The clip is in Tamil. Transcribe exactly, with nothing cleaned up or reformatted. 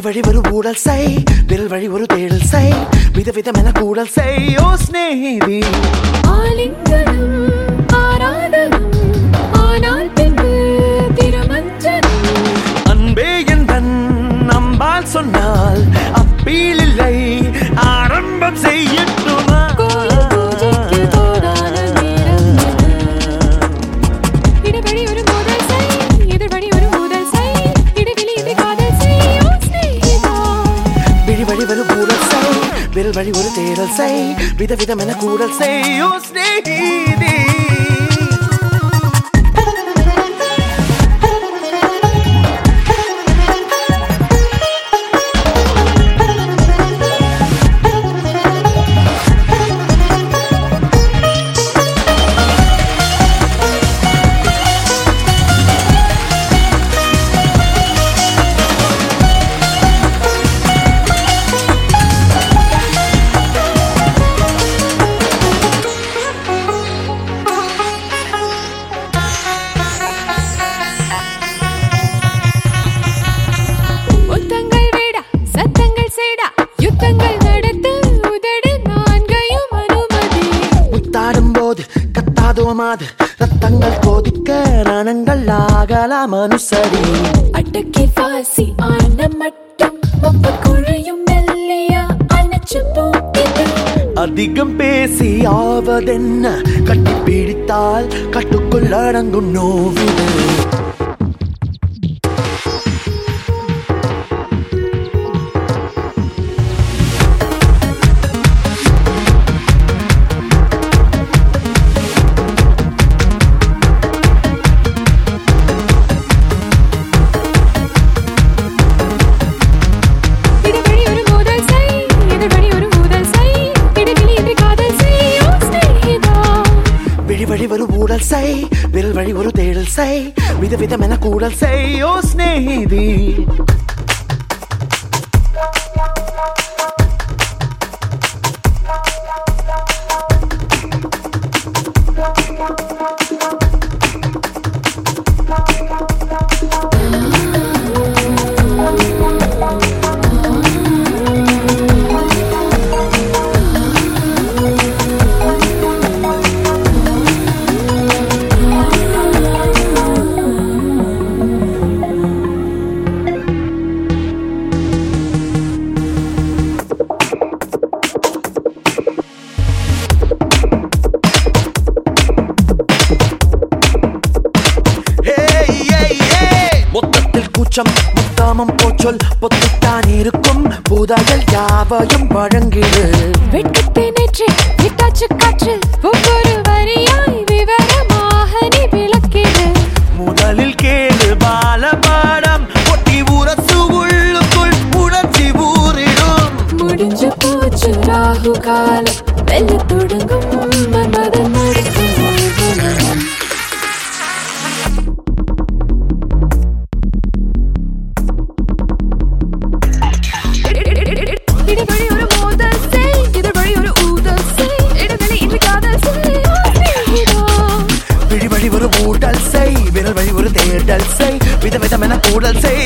வழி ஒரு ஊடல் செய், விரல் வழி ஒரு தேடல் செய், விதவிதமென கூடல் செய் ஓ ஸ்நேகிதி. ஆலிங்கனம் ஆராதனம் ஆனால் பின்பு திருமஞ்சனம். அன்பே என்றன் நம்பால் சொன்னால் அப்பீல் இல்லை, ஆரம்பம் செய்யட்டுமா? கோயில் பூஜைக்கு தோதான நேரம் இடவழி ஒரு மோதல் செய், எதிர்வழி ஒரு மோதல் செய், இடைவெளி இது காதல் செய் ஓ ஸ்நேகிதா. விழி வழி ஒரு ஊடல் செய், விரல் வழி ஒரு தேடல் செய், விதவிதமென கூடல் செய் ஓ ஸ்நேகிதி. முத்தங்கள் வேடா சத்தங்கள் சேடா யுத்தங்கள் நடத்து உதடு நான்கையும் அனுமதி. முத்தாடும் போது கத்தாதோ மாது, ரத்தங்கள் கொதிக்க ரணங்கள் ஆகலாம் அனுசரி. அட்டக்கி வாசி ஆன மட்டும் ஒப்ப குழையும் மெல்லையா அணைச்சு போக்கிது. அதிகம் பேசி ஆவதென்ன, கட்டி பிடித்தால் கட்டுக்குள் அடங்கும் நோவிது. இடவழி ஒரு மோதல் செய், எதிர்வழி ஒரு மோதல் செய், இடைவெளி இது காதல் செய் ஓ ஸ்நேகிதா. விழி வழி ஒரு ஊடல் செய், விரல் வழி ஒரு தேடல் செய், விதவிதமென கூடல் செய் ஓ ஸ்நேகிதி. மொத்தத்தில் கூச்சம் முத்தாமம் போச்சொல் பொத்தித்தான் இருக்கும், புதையல் யாவையும் வழங்கிடு. வெட்கத்தை நேற்று விட்டாச்சு காற்றில் ஒவ்வொரு வரியாய் விவரமாக நீ விளக்கிடு. முதலில் கேளு பாலபாடம், ஒட்டி உரசு உள்ளுக்குள் உணர்ச்சி ஊறிடும். முடிஞ்சு போச்சு ராகு காலம், வெல்ல தொடங்கும் மன்மதன் மடிக்கும். இடவழி ஒரு மோதல் செய், எதிர்வழி ஒரு ஊதல் செய், இடைவெளி இன்றி காதல் செய் ஓ ஸ்நேகிதா. விழி வழி ஒரு ஊடல் செய், விரல் வழி ஒரு தேடல் செய், விதவிதமென கூடல் செய்